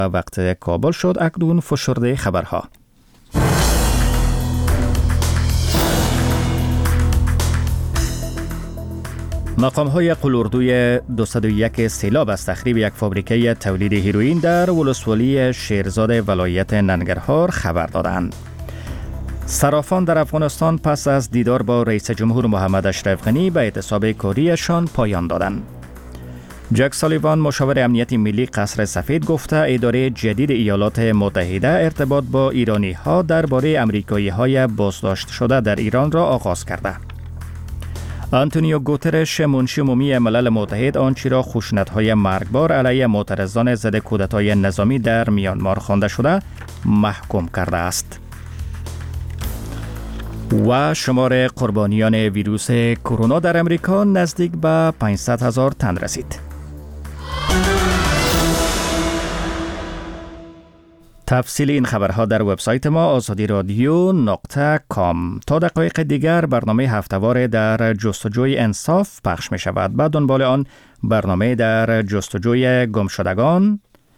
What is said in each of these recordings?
وقت کابل شد. اکنون فشرده خبرها. مقام‌های قلاردوی 201 سیلاب از تخریب یک فابریکه تولید هیروئین در ولسوالی شیرزاد ولایت ننگرهار خبر دادند. صرافان در افغانستان پس از دیدار با رئیس جمهور محمد اشرف غنی به اعتصاب کاریشان پایان دادند. جک سالیوان مشاور امنیت ملی قصر سفید گفته اداره جدید ایالات متحده ارتباط با ایرانی‌ها درباره آمریکایی‌های بازداشت شده در ایران را آغاز کرده. آنتونیو گوترش منشی عمومی ملل متحد آنچه را خشونت‌های مرگبار علیه معترضان ضد کودتای نظامی در میانمار خوانده شده محکوم کرده است. و شمار قربانیان ویروس کرونا در امریکا نزدیک به 500,000 تن رسید. تفصیل این خبرها در وبسایت ما azadiradyo.com. تا دقایق دیگر برنامه هفته‌وار در جستجوی انصاف پخش می شود. بعد دنبال آن برنامه در جستجوی گمشدگان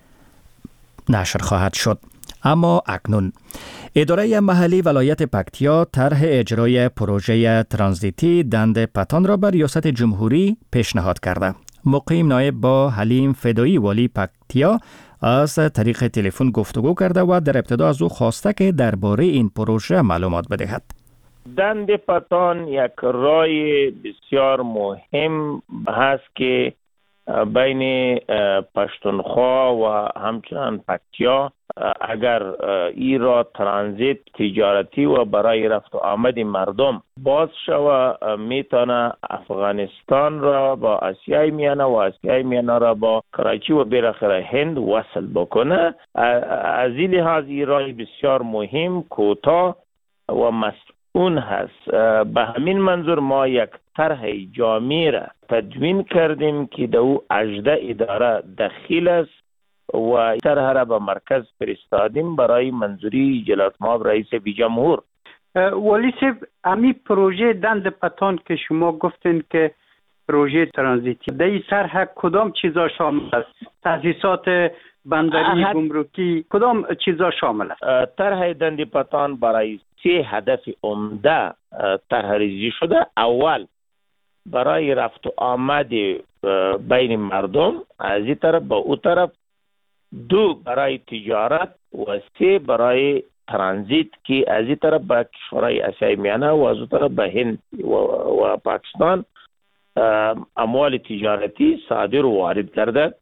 نشر خواهد شد. اما اکنون اداره محلی ولایت پکتیا طرح اجرای پروژه ترانزیتی دند پتان را به ریاست جمهوری پیشنهاد کرده. مقیم نایب با حلیم فدایی والی پکتیا از طریق تلفن گفتگو کرده و در ابتدا از او خواسته که درباره این پروژه معلومات بدهد. دند پتان یک راه بسیار مهم هست که بین پشتونخوا و همچنان پکتیا اگر ای را ترانزیت تجارتی و برای رفت و آمد مردم باز شود میتونه افغانستان را با آسیای میانه و آسیای میانه را با کراچی و بالاخره هند وصل بکنه. از این لحاظ ای راه بسیار مهم، کوتاه و مسئول هست. به همین منظور ما یک طرح جامع را تدوین کردیم که در او 18 اداره دخیل است و طرح را به مرکز فرستادیم برای منظوری جلالت مآب رئیس جمهور. ولی صاحب، امی پروژه دند پتان که شما گفتین که پروژه ترانزیتی در این طرح کدام چیزا شامل است؟ تاسیسات بندری، گمرکی، کدام چیزا شامل است؟ طرح دند پتان برای 3 هدف عمده طرح ریزی شده. اول برای رفت و آمد بین مردم از این طرف به او طرف، 2 برای تجارت و 3 برای ترانزیت که از این طرف به کشورهای آسیای میانه و از اون طرف به هند و پاکستان اموال تجارتی صادر و وارد کرده.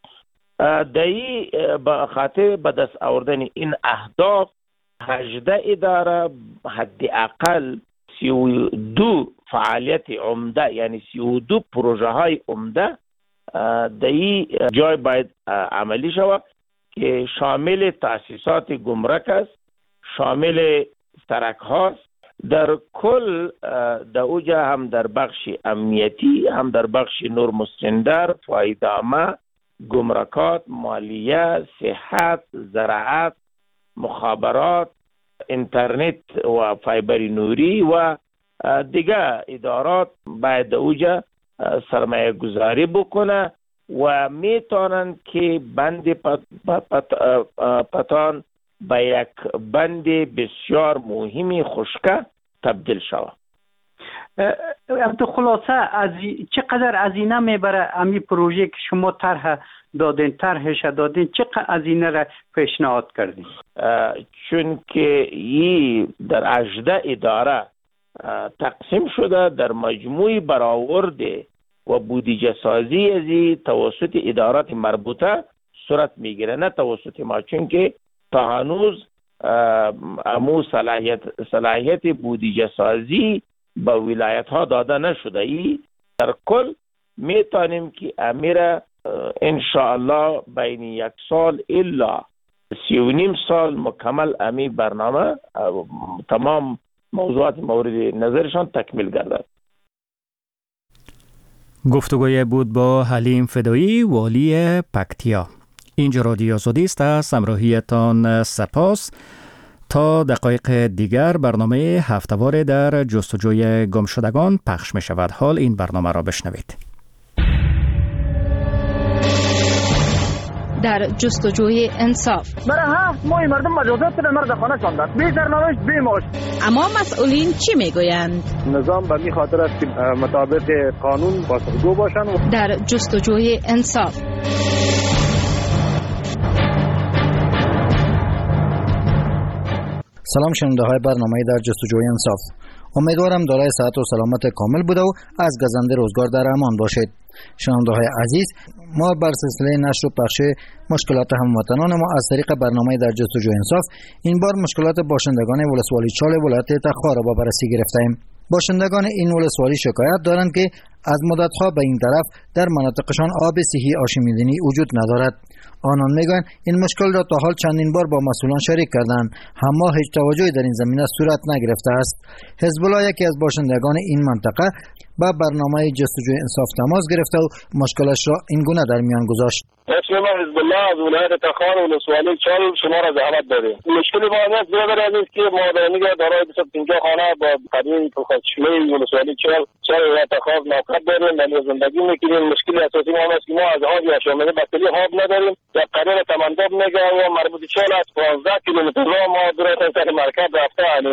دایی به خاطر به دست آوردن این اهداف 18 اداره حداقل 32 فعالیت عمده، یعنی 32 پروژه های عمده در این جای باید عملی شود که شامل تاسیسات گمرک است، شامل سرک هاست. در کل در اوجا هم در بخش امنیتی، هم در بخش نور مستندر، فایدامه، گمرکات، مالیه، صحت، زراعت، مخابرات، اینترنت و فایبر نوری و دیگر ادارات باید اوجا سرمایه گذاری بکنه و میتونن که بند پتان به یک بند بسیار مهمی خشکه تبدیل شود. خلاصه از چقدر هزینه میبره امی پروژه که شما طرحش دادین، چقدر هزینه را پیشنهاد کردین؟ چون که این در 18 اداره تقسیم شده، در مجموع برآورده و بودجه سازی ازی توسط ادارات مربوطه صورت میگیره، نه توسط ما، چون که تا هنوز امو صلاحیت بودجه سازی به ولایت ها داده نشده. ای در کل میتونیم که امیر انشاءالله بین 1 سال الا 3.5 سال مکمل امی برنامه تمام موضوعات مورد نظرشان تکمیل گردد. گفتگوی بود با حلیم فدایی والی پکتیا. اینجا رادیو آزادی است. از همراهیتان سپاس. تا دقایق دیگر برنامه هفته‌وار در جستجوی گمشدگان پخش می شود. حال این برنامه را بشنوید. در جستجوی انصاف. برای 7 ماه مردم مجازات در مرد خانه شاندن، بی سرنوشت بی معاش. اما مسئولین چی میگویند؟ نظام به این خاطر است که مطابق قانون پاسخگو باشند. در جستجوی انصاف. سلام شنونده های برنامه در جستجوی انصاف. امیدوارم دارای صحت و سلامت کامل بوده و از گزنده روزگار در امان باشید. شنونده های عزیز، ما بر سلسله نشر و پخش مشکلات هموطنان ما از طریق برنامه در جستجوی انصاف این بار مشکلات باشندگان ولسوالی چال ولایت تخار را با بررسی گرفتیم. باشندگان این ولسوالی شکایت دارند که از مدت‌ها به این طرف در مناطقشان آب صحی آشامیدنی وجود ندارد. آنان میگویند این مشکل را تا حال چندین بار با مسئولان شریک کردند، اما هیچ توجهی در این زمینه صورت نگرفته است. حزب الله یکی از باشندگان این منطقه با برنامه جستجوی انصاف تماس گرفته و مشکلش را این گونه در میان گذاشت. اسم ما حزب الله از ولایت تخار و ولسوالی چال شما را زحمت دادیم. مشکل ما است بیادر عزیز که ما داریم دارای 250 خانه با قدیم چشمه ولسوالی چال و تخار موقع داریم و زندگی میکنیم. مشکل اساسی ما است که ما از آب آشامیده بطری آب نداریم. در قرار تمنداب میگه و مربوط چال از 15 کیلومتر راه ما درست سر مرکز رفته یعنی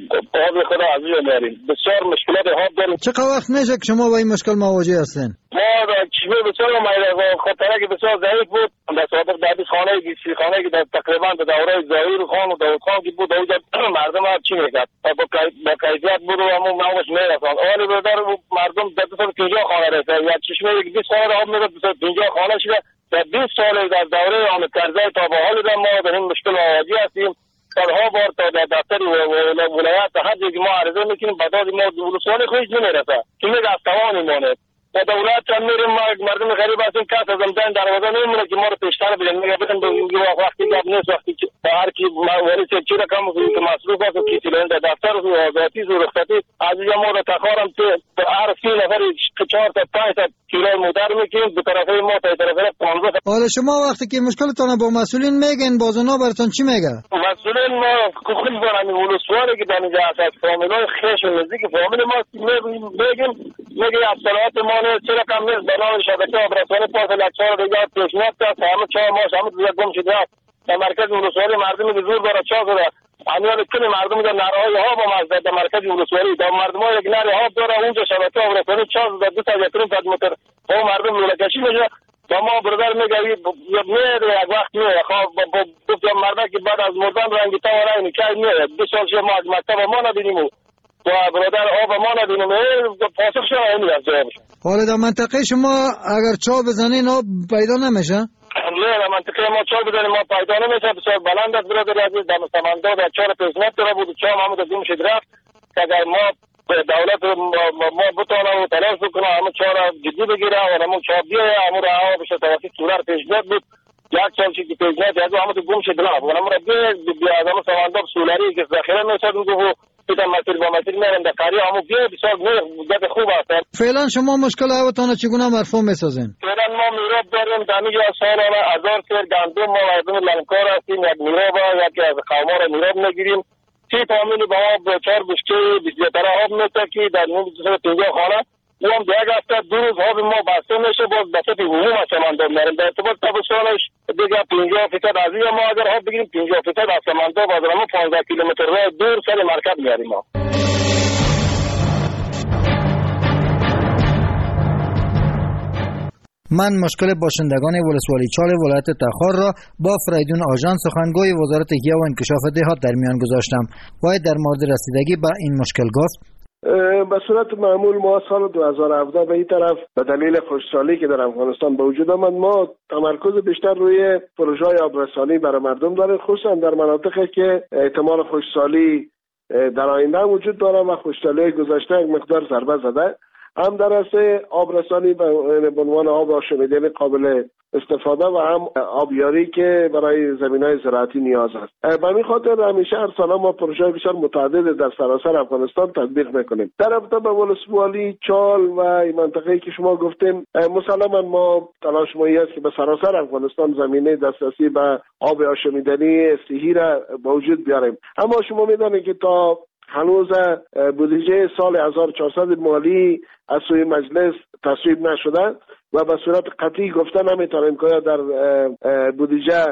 آب خدا از اونجا میاریم. بسیار مشکلات آب داریم. چقدر وقت میشه که شما با این مشکل مواجه هستین؟ ما چشمه بسیار خاطره که بسیار ضعیف بود. در سابق دادی خانه بیسی خانه که در تقریبا به دوره ظاهر خان و داود خان که بود اونجا مردم ها چی میکرد با کیفیت بود و همون نامش میرساند. اولی بدر مردم در 250 خانه رسید یا چشمه یک 20 سال آب میداد 250 خانه شده. در 20 سال در دوره آمد کرزی تا به حال ما در این مشکل مواجه هستیم. سالها بار تا در دفتر ولایت هر جایی ما عرضه میکنیم بعد ما ولسوالی خودش نمیرسه که میگه از توان میمونه. با دولت هم میریم مردم غریب هستیم کس از امدن دروازه نمیمونه که ما رو پیشتر بدن میگه بدن وقتی گپ نیست وقتی هر کی ولی چه رقم که مصروف هست و کسی در دفتر و آزادی و رخصتی از اینجا ما رو تخارم که هر 30 نفر 4 تا 5 تا کیلو مدر میکنیم به طرف ما تا طرف 15. حالا شما وقتی که مشکلتون با مسئولین میگن باز اونا براتون چی میگه؟ مسئولین ما خود برام ولسوالی که در اینجا هست فامیلای خیش نزدیک فامیل ما میگیم میگه اصالات ما چرا کم نیست برای شبکه آبرسانی پاس لکچار دیگه پیشنهاد کرد همه چهار ماش همه دیگه گم شده در مرکز ولسوالی مردمی که زور داره چا شده همیان کلی مردم در نرهای ها با مزد در مرکز ولسوالی در مردم ها یک نره ها داره اونجا شبکه آبرسانی چا شده 2 تا 1 متر و مردم لولکشی میشه و ما برادر میگه میره یک وقت میره خواب گفتم مردم که بعد از مردن رنگی تا و رنگی که میره 2 سال ما از مکتب ما ندیدیم و برادر آب ما ندیدیم پاسخ شما این از جوابش. حالا در منطقه شما اگر چا بزنین آب پیدا نمیشه؟ نه در منطقه ما چا بزنیم ما پیدا نمیشه بسیار بلند است برادر عزیز در سمندا در 4 پیشنهاد داره بود چا ما از این شد رفت که اگر ما دولت ما بتونه و تلاش بکنه همه چا را جدی بگیره و همون چا بیایه همون را بشه توسط سولر پیشنهاد بود 1 سال چی که پیشنهاد از همون گم شد رفت و همون را بیا از همون سمندا سولری که ذخیره میشد میگه دیدم مسیر با مسیر میرن در قریه همون بیه بسیار جد خوب است. فعلا شما مشکل هواتان چگونه مرفوع میسازین؟ فعلا ما میراب داریم دمیجا سالانه 1000 سر گندم ما مردم لنکار هستیم یک میراب یکی از قوما را میراب میگیریم 30 فامیلی با ما 4 بشکه 20 لیتر آب میتکی در 250 خانه او هم دیگه هفته 2 روز آب ما بسته میشه باز بسته عموم سمندا میریم در ارتباط تابستانش دیگه 50% از این ما اگر آب بگیریم 50% از سمندا باز ما 15 کیلومتر راه دور سر مرکز میاریم ما. من مشکل باشندگان ولسوالی چال ولایت تخار را با فریدون آژان سخنگوی وزارت احیا و انکشاف دهات در میان گذاشتم. باید در مورد رسیدگی به این مشکل گفت. به صورت معمول ما سال 2017 به این طرف به دلیل خشکسالی که در افغانستان به وجود آمد ما تمرکز بیشتر روی پروژه‌های آبرسانی برای مردم داریم خصوصا در مناطقی که احتمال خشکسالی در آینده وجود داره و خشکسالی گذشته یک مقدار ضربه زده هم در راسته آبرسانی به عنوان آب آشامیدنی قابل استفاده و هم آبیاری که برای زمینهای زراعتی نیاز است. به همین خاطر همیشه هر سال ما پروژه بسیار متعدد در سراسر افغانستان تطبیق میکنیم. در رابطه با ولسوالی چال و این منطقه‌ای که شما گفتیم مسلما ما تلاش مایی است که به سراسر افغانستان زمینه دسترسی به آب آشامیدنی صحی را به وجود بیاریم. اما شما میدانید که تا هنوز بودجه سال 1400 مالی از سوی مجلس تصویب نشده و به صورت قطعی گفته نمیتونیم که در بودجه